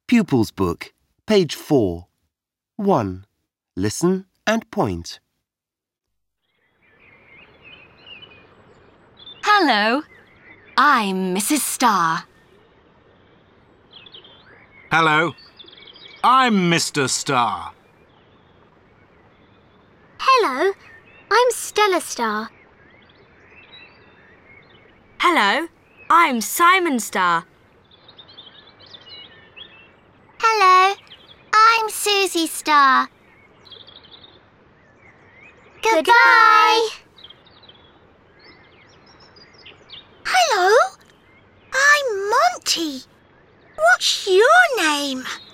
Pupils Book, page 4. 1. Listen and point. Hello, I'm Mrs. Star. Hello, I'm Mr. Star. Hello, I'm Stella Star. Hello, I'm Simon Star. Hello, I'm Susie Star. Goodbye. Hello, I'm Monty. What's your name?